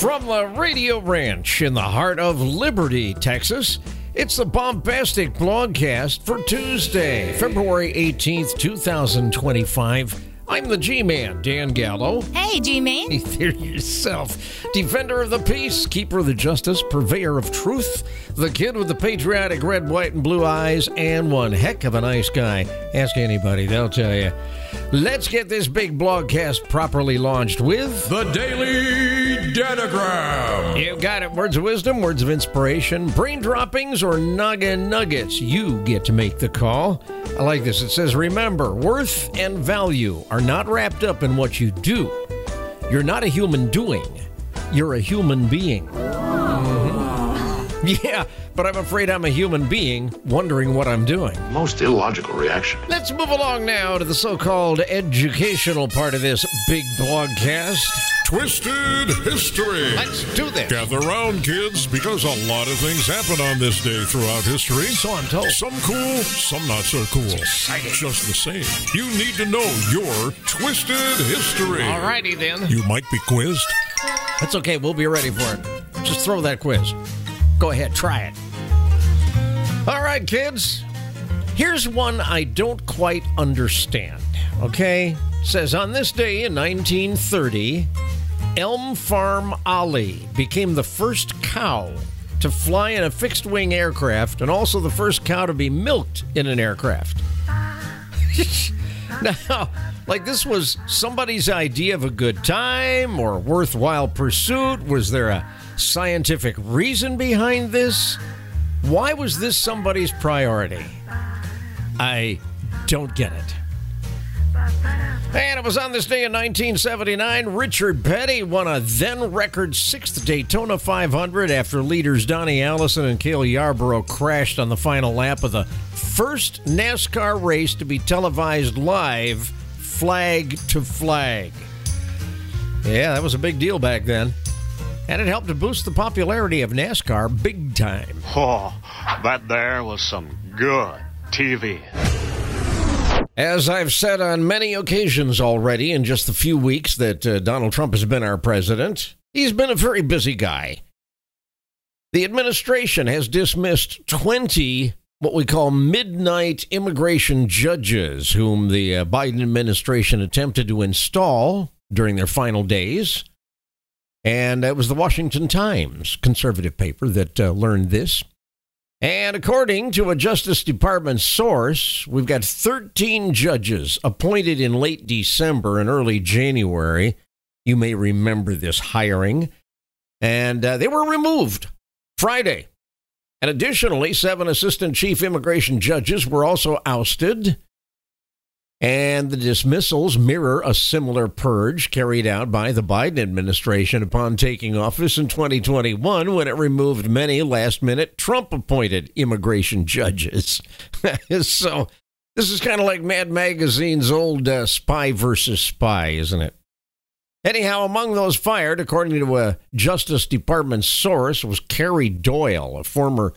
From the Radio Ranch in the heart of Liberty, Texas, it's the Bombastic Blogcast for Tuesday, February 18th, 2025. I'm the G-Man, Dan Gallo. Hey, G-Man. There yourself. Defender of the peace, keeper of the justice, purveyor of truth, the kid with the patriotic red, white, and blue eyes, and one heck of a nice guy. Ask anybody, they'll tell you. Let's get this big blogcast properly launched with the Daily Datagram. You got it. Words of wisdom, words of inspiration, brain droppings, or noggin nuggets. You get to make the call. I like this. It says, remember, worth and value are not wrapped up in what you do. You're not a human doing. You're a human being. Yeah, but I'm afraid I'm a human being wondering what I'm doing. Most illogical reaction. Let's move along now to the so-called educational part of this big blogcast. Twisted History. Let's do this. Gather round, kids, because a lot of things happen on this day throughout history. So I'm told. Some cool, some not so cool. Just the same. You need to know your Twisted History. All righty then. You might be quizzed. That's okay. We'll be ready for it. Just throw that quiz. Go ahead, try it. All right, kids. Here's one I don't quite understand, okay? It says, on this day in 1930, Elm Farm Ollie became the first cow to fly in a fixed-wing aircraft and also the first cow to be milked in an aircraft. Now, like this was somebody's idea of a good time or worthwhile pursuit? Was there a scientific reason behind this? Why was this somebody's priority? I don't get it. And it was on this day in 1979, Richard Petty won a then-record 6th Daytona 500 after leaders Donnie Allison and Cale Yarborough crashed on the final lap of the first NASCAR race to be televised live, flag to flag. Yeah, that was a big deal back then. And it helped to boost the popularity of NASCAR big time. Oh, that there was some good TV. As I've said on many occasions already in just the few weeks that Donald Trump has been our president, he's been a very busy guy. The administration has dismissed 20 what we call midnight immigration judges whom the Biden administration attempted to install during their final days. And it was the Washington Times, conservative paper, that learned this. And according to a Justice Department source, we've got 13 judges appointed in late December and early January. You may remember this hiring. And they were removed Friday. And additionally, 7 assistant chief immigration judges were also ousted. And the dismissals mirror a similar purge carried out by the Biden administration upon taking office in 2021 when it removed many last-minute Trump-appointed immigration judges. So this is kind of like Mad Magazine's old Spy versus Spy, isn't it? Anyhow, among those fired, according to a Justice Department source, was Carrie Doyle, a former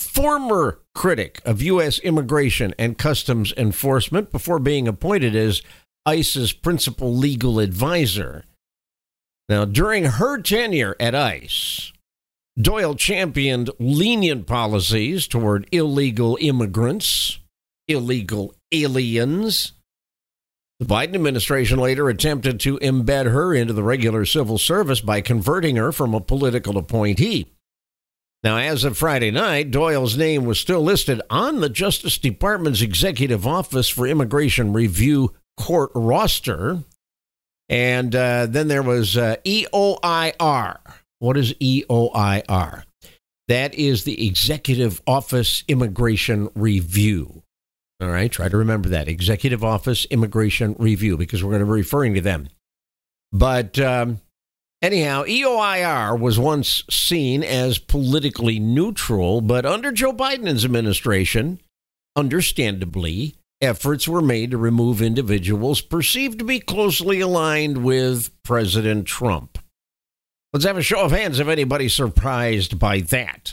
critic of U.S. immigration and customs enforcement before being appointed as ICE's principal legal advisor. Now, during her tenure at ICE, Doyle championed lenient policies toward illegal immigrants, illegal aliens. The Biden administration later attempted to embed her into the regular civil service by converting her from a political appointee. Now, as of Friday night, Doyle's name was still listed on the Justice Department's Executive Office for Immigration Review court roster. And then there was EOIR. What is EOIR? That is the Executive Office Immigration Review. All right, try to remember that. Executive Office Immigration Review, because we're going to be referring to them. But anyhow, EOIR was once seen as politically neutral, but under Joe Biden's administration, understandably, efforts were made to remove individuals perceived to be closely aligned with President Trump. Let's have a show of hands if anybody's surprised by that.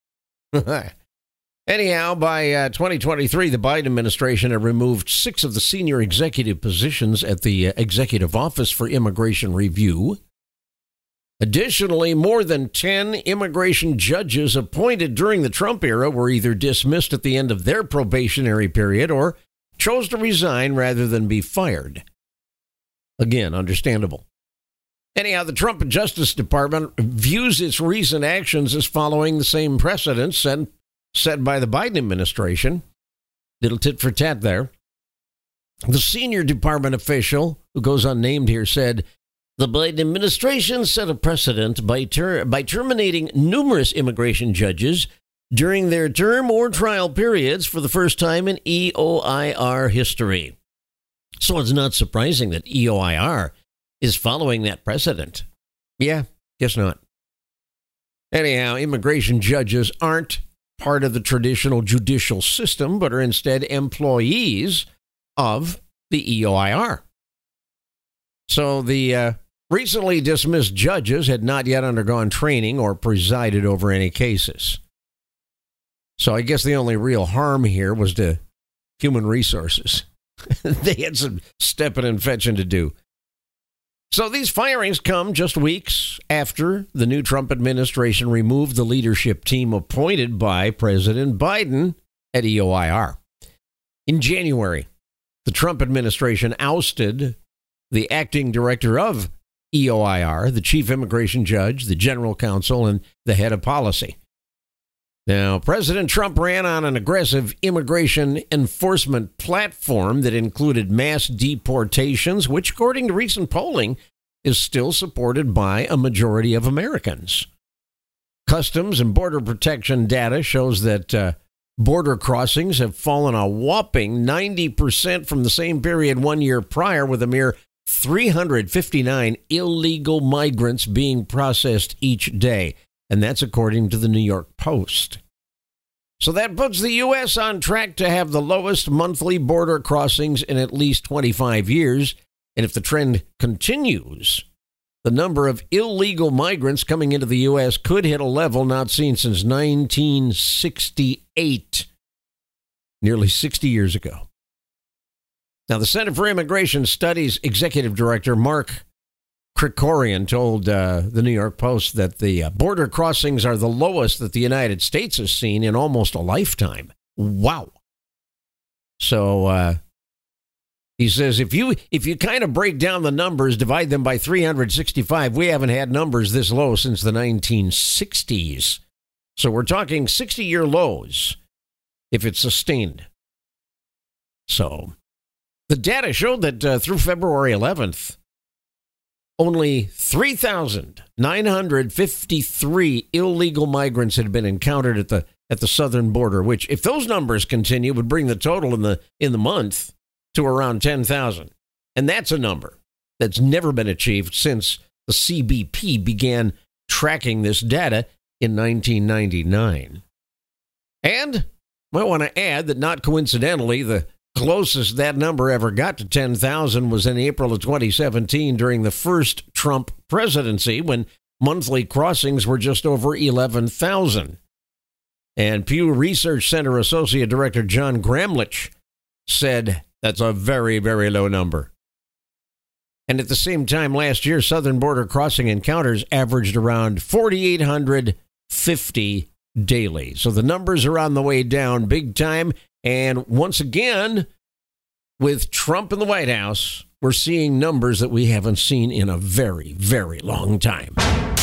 Anyhow, by 2023, the Biden administration had removed 6 of the senior executive positions at the Executive Office for Immigration Review. Additionally, more than 10 immigration judges appointed during the Trump era were either dismissed at the end of their probationary period or chose to resign rather than be fired. Again, understandable. Anyhow, the Trump Justice Department views its recent actions as following the same precedents set by the Biden administration. Little tit for tat there. The senior department official, who goes unnamed here, said, the Biden administration set a precedent by terminating numerous immigration judges during their term or trial periods for the first time in EOIR history. So it's not surprising that EOIR is following that precedent. Yeah, guess not. Anyhow, immigration judges aren't part of the traditional judicial system, but are instead employees of the EOIR. So the recently dismissed judges had not yet undergone training or presided over any cases. So I guess the only real harm here was to human resources. They had some stepping and fetching to do. So these firings come just weeks after the new Trump administration removed the leadership team appointed by President Biden at EOIR. In January, the Trump administration ousted the acting director of EOIR, the chief immigration judge, the general counsel, and the head of policy. Now, President Trump ran on an aggressive immigration enforcement platform that included mass deportations, which, according to recent polling, is still supported by a majority of Americans. Customs and Border Protection data shows that border crossings have fallen a whopping 90% from the same period 1 year prior, with a mere 359 illegal migrants being processed each day. And that's according to the New York Post. So that puts the U.S. on track to have the lowest monthly border crossings in at least 25 years. And if the trend continues, the number of illegal migrants coming into the U.S. could hit a level not seen since 1968, nearly 60 years ago. Now, the Center for Immigration Studies Executive Director Mark Krikorian told the New York Post that the border crossings are the lowest that the United States has seen in almost a lifetime. Wow. So he says if you kind of break down the numbers, divide them by 365, we haven't had numbers this low since the 1960s. So we're talking 60-year lows if it's sustained. So the data showed that through February 11th, only 3,953 illegal migrants had been encountered at the southern border, which, if those numbers continue, would bring the total in the month to around 10,000. And that's a number that's never been achieved since the CBP began tracking this data in 1999. And I want to add that, not coincidentally, the closest that number ever got to 10,000 was in April of 2017 during the first Trump presidency, when monthly crossings were just over 11,000. And Pew Research Center Associate Director John Gramlich said that's a very, very low number. And at the same time last year, southern border crossing encounters averaged around 4,850 daily. So the numbers are on the way down big time. And once again, with Trump in the White House, we're seeing numbers that we haven't seen in a very, very long time.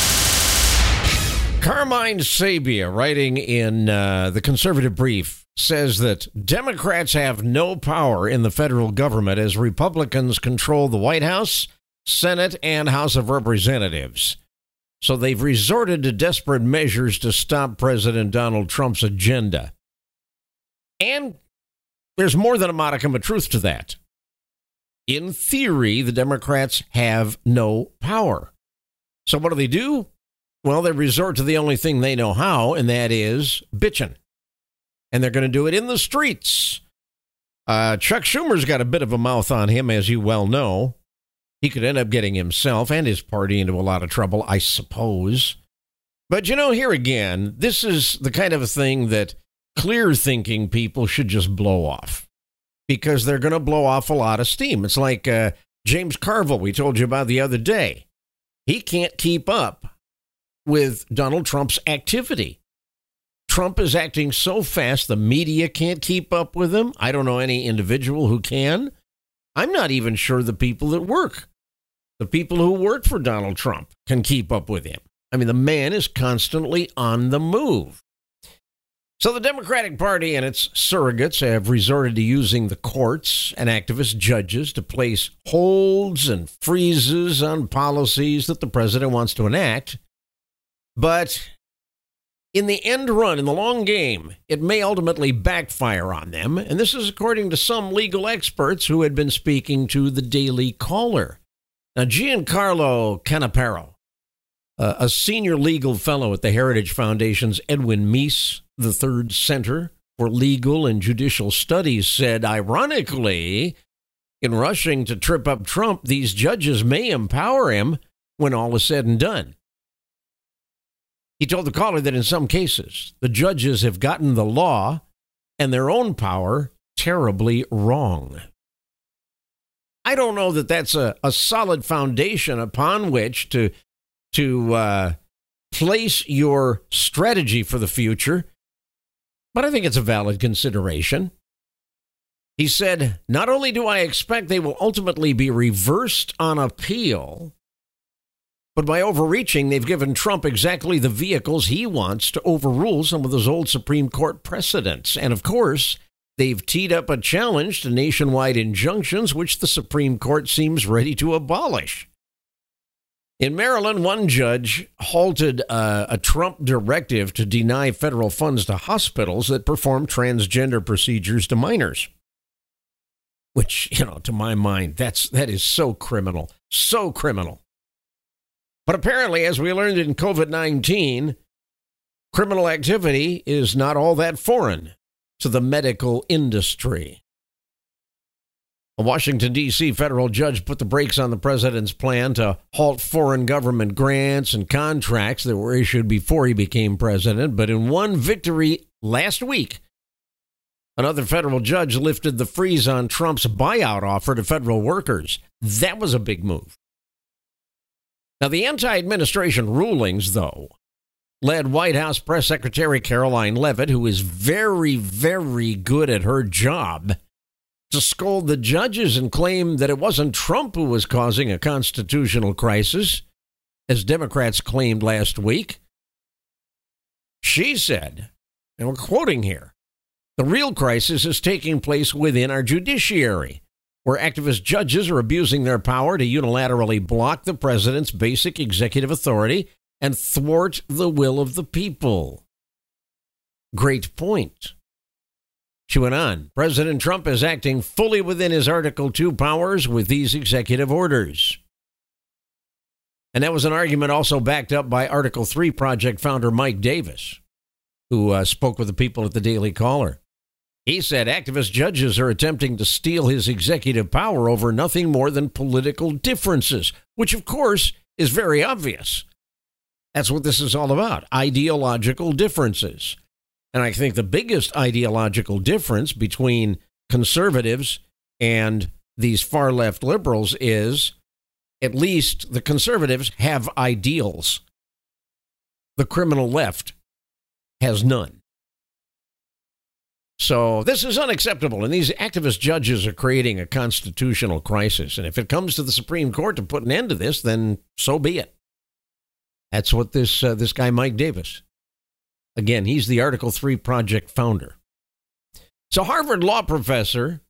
Carmine Sabia, writing in the Conservative Brief, says that Democrats have no power in the federal government as Republicans control the White House, Senate, and House of Representatives. So they've resorted to desperate measures to stop President Donald Trump's agenda. And there's more than a modicum of truth to that. In theory, the Democrats have no power. So what do? Well, they resort to the only thing they know how, and that is bitching. And they're going to do it in the streets. Chuck Schumer's got a bit of a mouth on him, as you well know. He could end up getting himself and his party into a lot of trouble, I suppose. But, here again, this is the kind of a thing that clear-thinking people should just blow off, because they're going to blow off a lot of steam. It's like James Carville we told you about the other day. he can't keep up with Donald Trump's activity. Trump is acting so fast, the media can't keep up with him. I don't know any individual who can. I'm not even sure the people who work for Donald Trump can keep up with him. I mean, the man is constantly on the move. So the Democratic Party and its surrogates have resorted to using the courts and activist judges to place holds and freezes on policies that the president wants to enact. But in the end run, in the long game, it may ultimately backfire on them. And this is according to some legal experts who had been speaking to the Daily Caller. Now, Giancarlo Canaparo, a senior legal fellow at the Heritage Foundation's Edwin Meese III Center for Legal and Judicial Studies, said, ironically, in rushing to trip up Trump, these judges may empower him when all is said and done. He told the caller that in some cases, the judges have gotten the law and their own power terribly wrong. I don't know that that's a solid foundation upon which to place your strategy for the future, but I think it's a valid consideration. He said, not only do I expect they will ultimately be reversed on appeal, but by overreaching, they've given Trump exactly the vehicles he wants to overrule some of those old Supreme Court precedents. And of course, they've teed up a challenge to nationwide injunctions, which the Supreme Court seems ready to abolish. In Maryland, one judge halted a Trump directive to deny federal funds to hospitals that perform transgender procedures to minors. Which, to my mind, that is so criminal. So criminal. But apparently, as we learned in COVID-19, criminal activity is not all that foreign to the medical industry. A Washington, D.C. federal judge put the brakes on the president's plan to halt foreign government grants and contracts that were issued before he became president. But in one victory last week, another federal judge lifted the freeze on Trump's buyout offer to federal workers. That was a big move. Now, the anti-administration rulings, though, led White House Press Secretary Caroline Leavitt, who is very, very good at her job, to scold the judges and claim that it wasn't Trump who was causing a constitutional crisis, as Democrats claimed last week. She said, and we're quoting here, the real crisis is taking place within our judiciary, where activist judges are abusing their power to unilaterally block the president's basic executive authority and thwart the will of the people. Great point. She went on, President Trump is acting fully within his Article 2 powers with these executive orders. And that was an argument also backed up by Article 3 Project founder Mike Davis, who spoke with the people at the Daily Caller. He said activist judges are attempting to steal his executive power over nothing more than political differences, which, of course, is very obvious. That's what this is all about, ideological differences. And I think the biggest ideological difference between conservatives and these far-left liberals is at least the conservatives have ideals. The criminal left has none. So this is unacceptable, and these activist judges are creating a constitutional crisis. And if it comes to the Supreme Court to put an end to this, then so be it. That's what this guy, Mike Davis. Again, he's the Article 3 Project founder. So Harvard law professor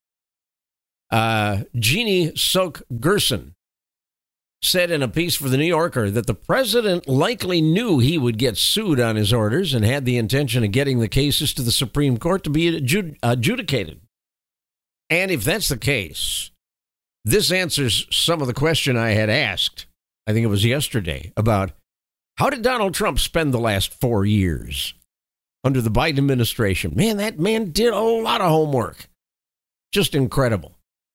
Jeannie Sok Gerson said in a piece for The New Yorker that the president likely knew he would get sued on his orders and had the intention of getting the cases to the Supreme Court to be adjudicated. And if that's the case, this answers some of the question I had asked, I think it was yesterday, about how did Donald Trump spend the last 4 years under the Biden administration? Man, that man did a lot of homework. Just incredible.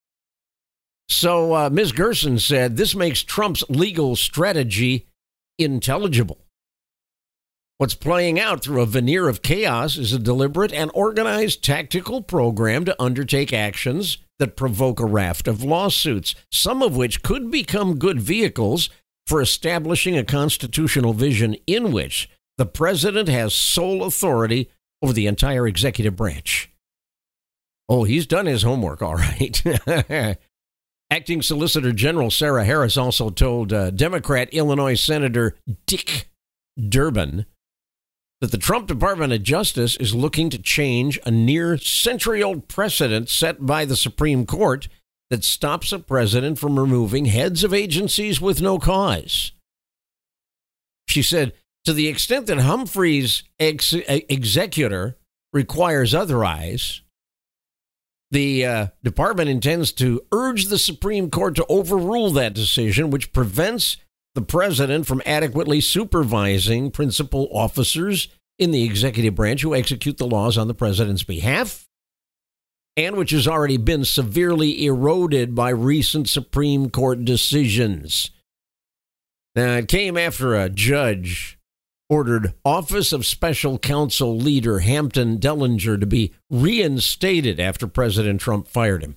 So Ms. Gerson said this makes Trump's legal strategy intelligible. What's playing out through a veneer of chaos is a deliberate and organized tactical program to undertake actions that provoke a raft of lawsuits, some of which could become good vehicles for establishing a constitutional vision in which the president has sole authority over the entire executive branch. Oh, he's done his homework, all right. Acting Solicitor General Sarah Harris also told Democrat Illinois Senator Dick Durbin that the Trump Department of Justice is looking to change a near-century-old precedent set by the Supreme Court that stops a president from removing heads of agencies with no cause. She said, to the extent that Humphrey's executor requires otherwise, the department intends to urge the Supreme Court to overrule that decision, which prevents the president from adequately supervising principal officers in the executive branch who execute the laws on the president's behalf, and which has already been severely eroded by recent Supreme Court decisions. Now, it came after a judge ordered Office of Special Counsel leader Hampton Dellinger to be reinstated after President Trump fired him.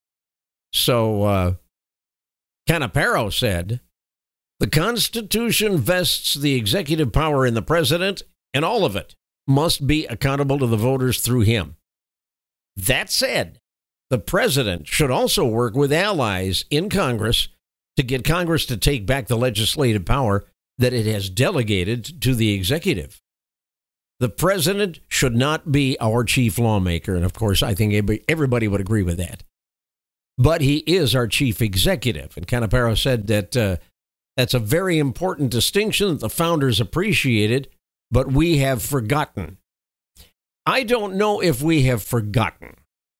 So, Canaparo said, the Constitution vests the executive power in the president, and all of it must be accountable to the voters through him. That said, the president should also work with allies in Congress to get Congress to take back the legislative power that it has delegated to the executive. The president should not be our chief lawmaker, and of course, I think everybody would agree with that. But he is our chief executive, and Canaparo said that that's a very important distinction that the founders appreciated, but we have forgotten. I don't know if we have forgotten.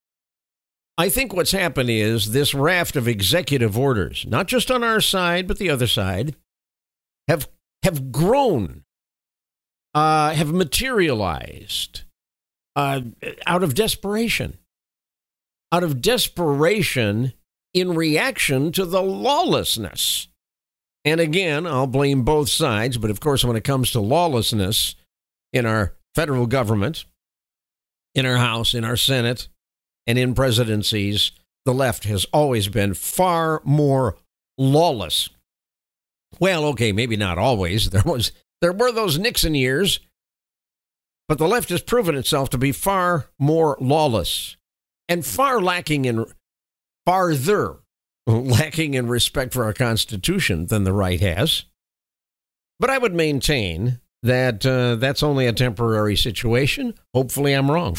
I think what's happened is this raft of executive orders, not just on our side, but the other side, have grown, have materialized out of desperation. Out of desperation in reaction to the lawlessness. And again, I'll blame both sides, but of course, when it comes to lawlessness in our federal government, in our House, in our Senate, and in presidencies, the left has always been far more lawless. Well, okay, maybe not always. There were those Nixon years, but the left has proven itself to be far more lawless and farther lacking in respect for our Constitution than the right has. But I would maintain that that's only a temporary situation. Hopefully I'm wrong.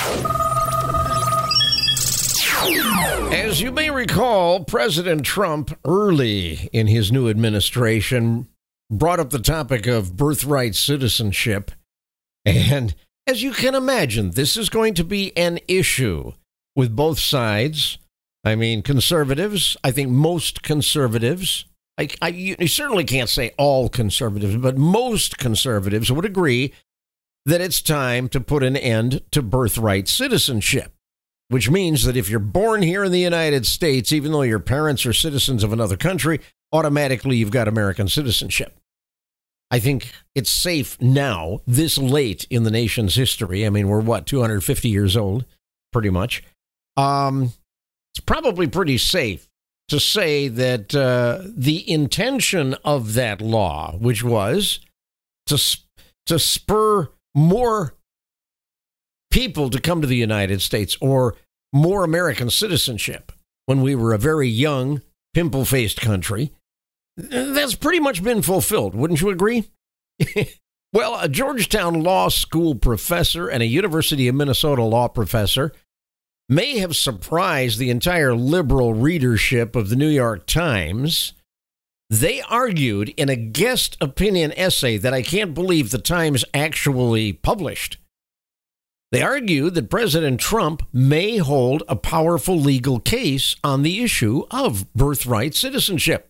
As you may recall, President Trump, early in his new administration, brought up the topic of birthright citizenship. And as you can imagine, this is going to be an issue with both sides. I mean, conservatives, I think most conservatives, you certainly can't say all conservatives, but most conservatives would agree that it's time to put an end to birthright citizenship, which means that if you're born here in the United States, even though your parents are citizens of another country, automatically you've got American citizenship. I think it's safe now, this late in the nation's history. I mean, we're 250 years old, pretty much. It's probably pretty safe to say that the intention of that law, which was to spur more people to come to the United States or more American citizenship when we were a very young, pimple-faced country, that's pretty much been fulfilled. Wouldn't you agree? Well, a Georgetown Law School professor and a University of Minnesota law professor may have surprised the entire liberal readership of the New York Times. They argued in a guest opinion essay that I can't believe the Times actually published. They argued that President Trump may hold a powerful legal case on the issue of birthright citizenship.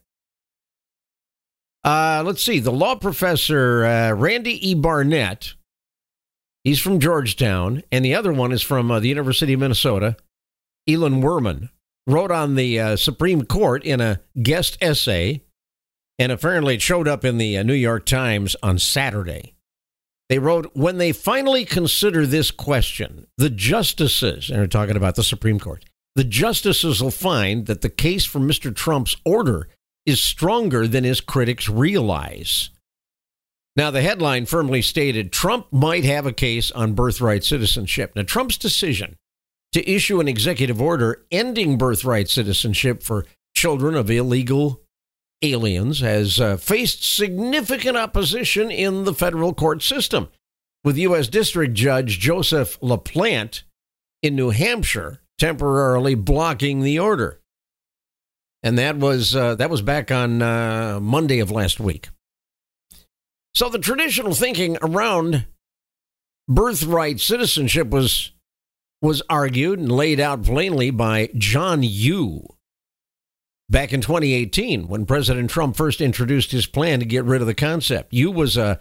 Let's see. The law professor, Randy E. Barnett, he's from Georgetown, and the other one is from the University of Minnesota, Elon Werman, wrote on the Supreme Court in a guest essay, and apparently it showed up in the New York Times on Saturday. They wrote, when they finally consider this question, the justices, and they're talking about the Supreme Court, the justices will find that the case for Mr. Trump's order is stronger than his critics realize. Now, the headline firmly stated Trump might have a case on birthright citizenship. Now, Trump's decision to issue an executive order ending birthright citizenship for children of illegal aliens has faced significant opposition in the federal court system, with U.S. District Judge Joseph LaPlante in New Hampshire temporarily blocking the order. And that was back on Monday of last week. So the traditional thinking around birthright citizenship was argued and laid out plainly by John Yoo back in 2018 when President Trump first introduced his plan to get rid of the concept. Yoo was a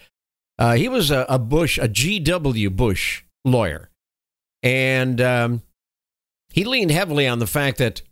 G.W. Bush lawyer, and he leaned heavily on the fact that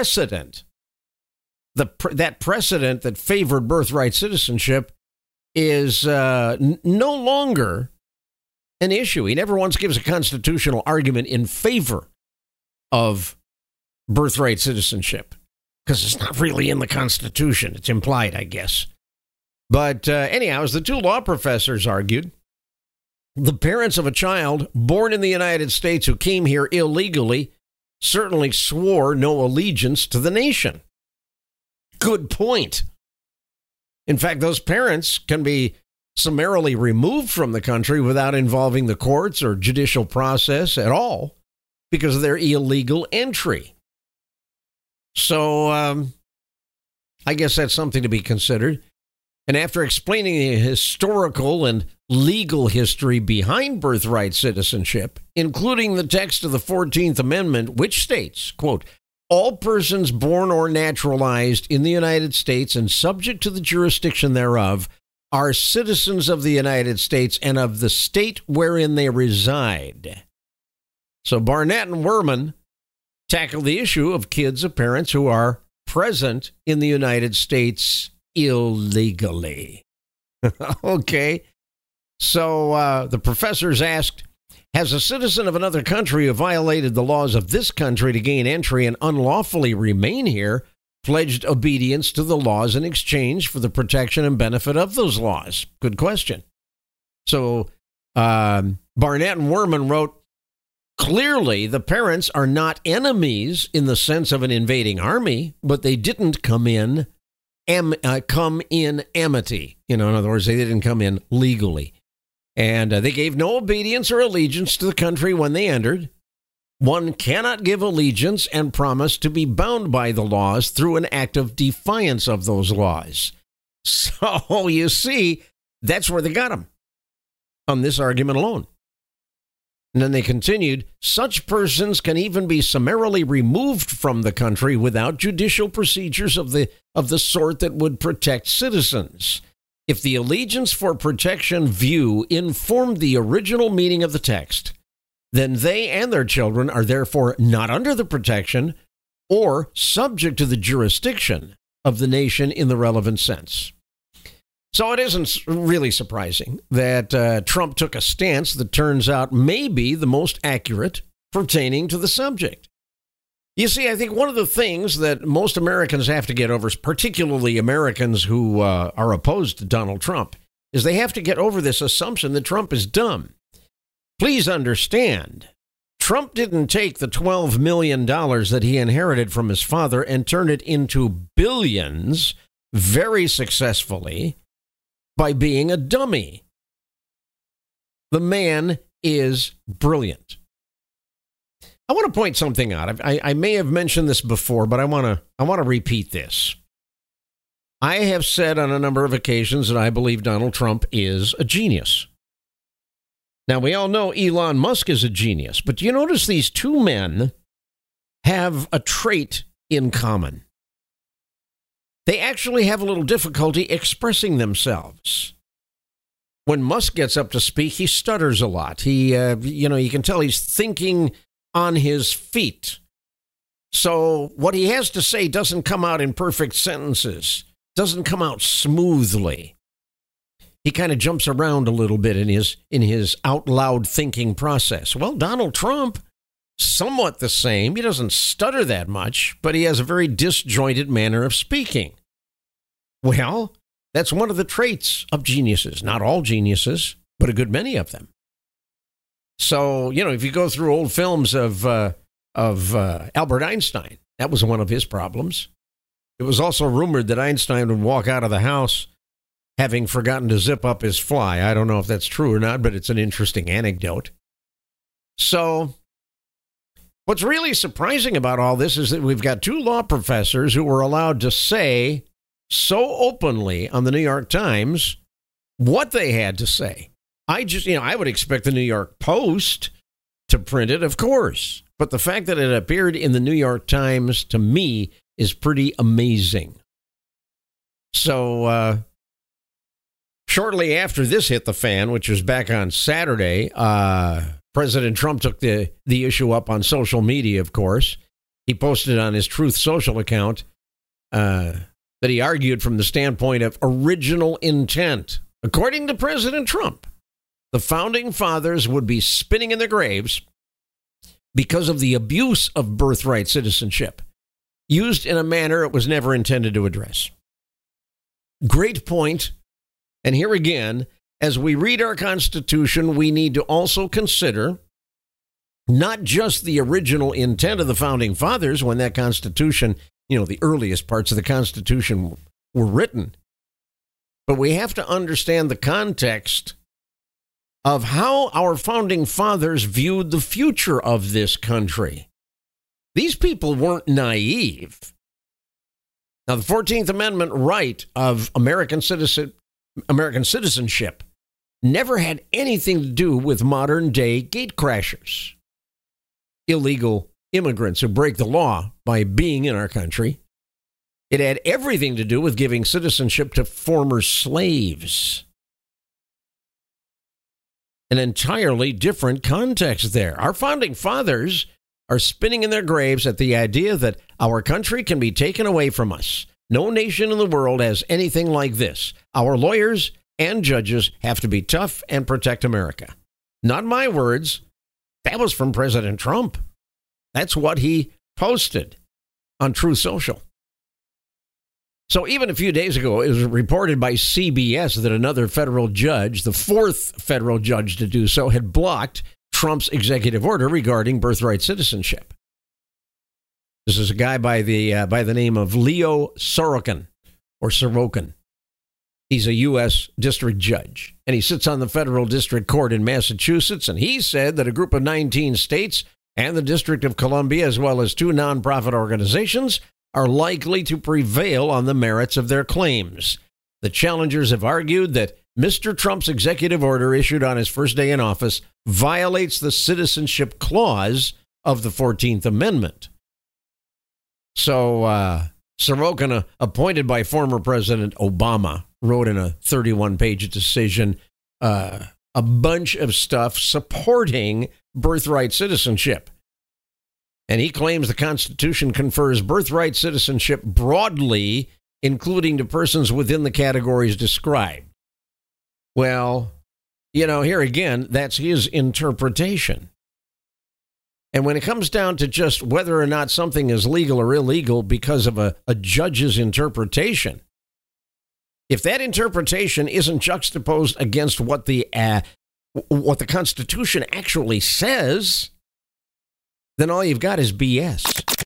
that precedent that favored birthright citizenship is no longer an issue. He never once gives a constitutional argument in favor of birthright citizenship because it's not really in the Constitution. It's implied, I guess. But anyhow, as the two law professors argued, the parents of a child born in the United States who came here illegally certainly swore no allegiance to the nation. Good point. In fact, those parents can be summarily removed from the country without involving the courts or judicial process at all because of their illegal entry. So I guess that's something to be considered. And after explaining the historical and legal history behind birthright citizenship, including the text of the 14th Amendment, which states, quote, all persons born or naturalized in the United States and subject to the jurisdiction thereof are citizens of the United States and of the state wherein they reside. So Barnett and Werman tackle the issue of kids of parents who are present in the United States illegally. Okay. So the professors asked, has a citizen of another country who violated the laws of this country to gain entry and unlawfully remain here pledged obedience to the laws in exchange for the protection and benefit of those laws? Good question. So Barnett and Werman wrote, clearly, the parents are not enemies in the sense of an invading army, but they didn't come in amity. In other words, they didn't come in legally. And they gave no obedience or allegiance to the country when they entered. One cannot give allegiance and promise to be bound by the laws through an act of defiance of those laws. So, you see, that's where they got them on this argument alone. And then they continued, such persons can even be summarily removed from the country without judicial procedures of the sort that would protect citizens. If the allegiance for protection view informed the original meaning of the text, then they and their children are therefore not under the protection or subject to the jurisdiction of the nation in the relevant sense. So it isn't really surprising that Trump took a stance that turns out may be the most accurate pertaining to the subject. You see, I think one of the things that most Americans have to get over, particularly Americans who are opposed to Donald Trump, is they have to get over this assumption that Trump is dumb. Please understand, Trump didn't take the $12 million that he inherited from his father and turn it into billions very successfully by being a dummy. The man is brilliant. I want to point something out. I may have mentioned this before, but I want to repeat this. I have said on a number of occasions that I believe Donald Trump is a genius. Now, we all know Elon Musk is a genius, but you notice these two men have a trait in common. They actually have a little difficulty expressing themselves. When Musk gets up to speak, he stutters a lot. You can tell he's thinking on his feet. So what he has to say doesn't come out in perfect sentences, doesn't come out smoothly. He kind of jumps around a little bit in his out loud thinking process. Well, Donald Trump, somewhat the same. He doesn't stutter that much, but he has a very disjointed manner of speaking. Well, that's one of the traits of geniuses. Not all geniuses, but a good many of them. So, if you go through old films of Albert Einstein, that was one of his problems. It was also rumored that Einstein would walk out of the house having forgotten to zip up his fly. I don't know if that's true or not, but it's an interesting anecdote. So, what's really surprising about all this is that we've got two law professors who were allowed to say so openly on the New York Times what they had to say. I would expect the New York Post to print it, of course. But the fact that it appeared in the New York Times, to me, is pretty amazing. So, shortly after this hit the fan, which was back on Saturday, President Trump took the issue up on social media, of course. He posted on his Truth Social account that he argued from the standpoint of original intent. According to President Trump, the founding fathers would be spinning in their graves because of the abuse of birthright citizenship, used in a manner it was never intended to address. Great point. And here again, as we read our Constitution, we need to also consider not just the original intent of the founding fathers when that Constitution, the earliest parts of the Constitution were written, but we have to understand the context of how our founding fathers viewed the future of this country. These people weren't naive. Now, the 14th Amendment right of American citizenship never had anything to do with modern-day gatecrashers, illegal immigrants who break the law by being in our country. It had everything to do with giving citizenship to former slaves. An entirely different context there. Our founding fathers are spinning in their graves at the idea that our country can be taken away from us. No nation in the world has anything like this. Our lawyers and judges have to be tough and protect America. Not my words. That was from President Trump. That's what he posted on Truth Social. So even a few days ago, it was reported by CBS that another federal judge, the fourth federal judge to do so, had blocked Trump's executive order regarding birthright citizenship. This is a guy by the name of Leo Sorokin, or Sorokin. He's a U.S. district judge, and he sits on the federal district court in Massachusetts, and he said that a group of 19 states and the District of Columbia, as well as two nonprofit organizations, are likely to prevail on the merits of their claims. The challengers have argued that Mr. Trump's executive order issued on his first day in office violates the citizenship clause of the 14th Amendment. So, Sorokin, appointed by former President Obama, wrote in a 31-page decision a bunch of stuff supporting birthright citizenship. And he claims the Constitution confers birthright citizenship broadly, including to persons within the categories described. Well, here again, that's his interpretation. And when it comes down to just whether or not something is legal or illegal because of a judge's interpretation, if that interpretation isn't juxtaposed against what the Constitution actually says, then all you've got is BS.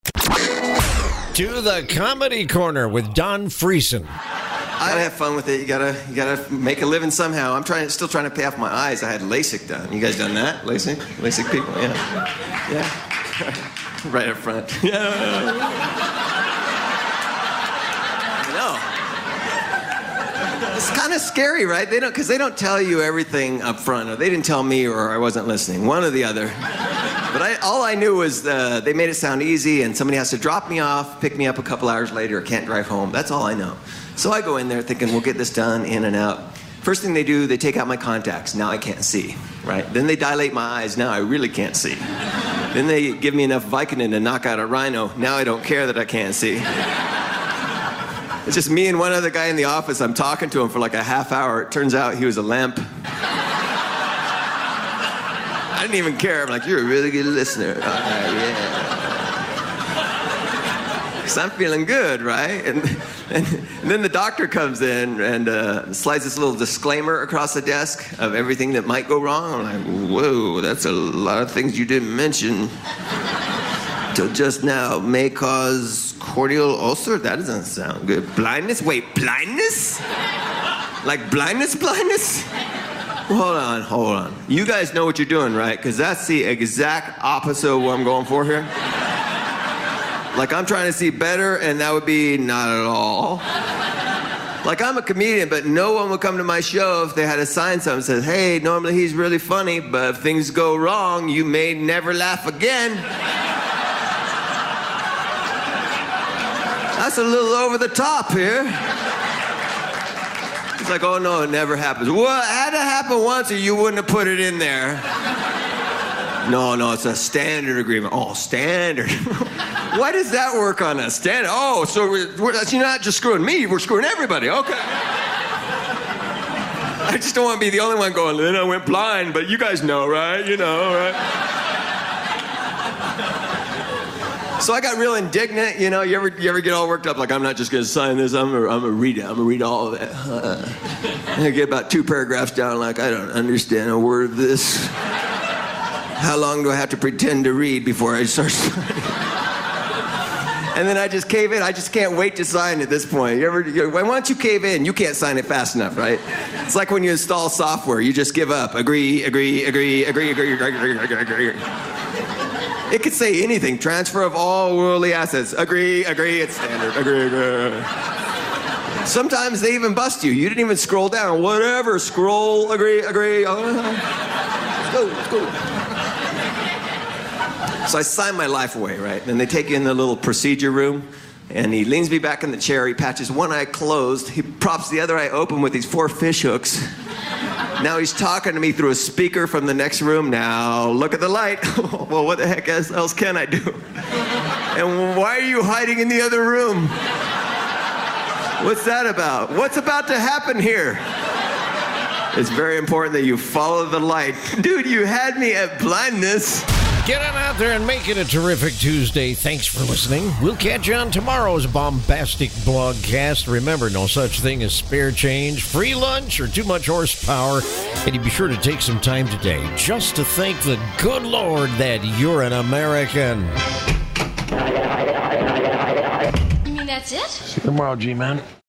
To the Comedy Corner with Don Friesen. I have fun with it. You gotta make a living somehow. I'm still trying to pay off my eyes. I had LASIK done. You guys done that? LASIK people, yeah. Right up front. Yeah. I know. It's kind of scary, right? Because they don't tell you everything up front, or they didn't tell me, or I wasn't listening. One or the other. But all I knew was they made it sound easy, and somebody has to drop me off, pick me up a couple hours later, or can't drive home. That's all I know. So I go in there thinking, we'll get this done, in and out. First thing they do, they take out my contacts. Now I can't see, right? Then they dilate my eyes. Now I really can't see. Then they give me enough Vicodin to knock out a rhino. Now I don't care that I can't see. It's just me and one other guy in the office. I'm talking to him for like a half hour. It turns out he was a lamp. I didn't even care. I'm like, you're a really good listener. Yeah. Because I'm feeling good, right? And then the doctor comes in and slides this little disclaimer across the desk of everything that might go wrong. I'm like, whoa, that's a lot of things you didn't mention till just now. May cause corneal ulcer? That doesn't sound good. Blindness? Wait, blindness? Like blindness? Hold on. You guys know what you're doing, right? Because that's the exact opposite of what I'm going for here. Like, I'm trying to see better, and that would be not at all. Like, I'm a comedian, but no one would come to my show if they had a sign something that says, hey, normally he's really funny, but if things go wrong, you may never laugh again. That's a little over the top here. It's like, oh, no, it never happens. Well, it had to happen once, or you wouldn't have put it in there. No, it's a standard agreement. Oh, standard. Why does that work on a standard? Oh, so you're not just screwing me, we're screwing everybody. Okay. I just don't want to be the only one going, then I went blind, but you guys know, right? You know, right? So I got real indignant, you know. You ever get all worked up like, I'm not just going to sign this, I'm gonna read it. I'm going to read all of it. I get about 2 paragraphs down like, I don't understand a word of this. How long do I have to pretend to read before I start signing? And then I just cave in. I just can't wait to sign at this point. Once you cave in, you can't sign it fast enough, right? It's like when you install software. You just give up. Agree. It could say anything. Transfer of all worldly assets. Agree. It's standard. Agree. Sometimes they even bust you. You didn't even scroll down. Whatever. Scroll. Agree. Let's go. So I signed my life away, right? And they take you in the little procedure room, and he leans me back in the chair. He patches one eye closed. He props the other eye open with these 4 fish hooks. Now he's talking to me through a speaker from the next room. Now, look at the light. Well, what the heck else can I do? And why are you hiding in the other room? What's that about? What's about to happen here? It's very important that you follow the light. Dude, you had me at blindness. Get on out there and make it a terrific Tuesday. Thanks for listening. We'll catch you on tomorrow's bombastic blogcast. Remember, no such thing as spare change, free lunch, or too much horsepower. And you be sure to take some time today just to thank the good Lord that you're an American. You mean that's it? See you tomorrow, G-Man.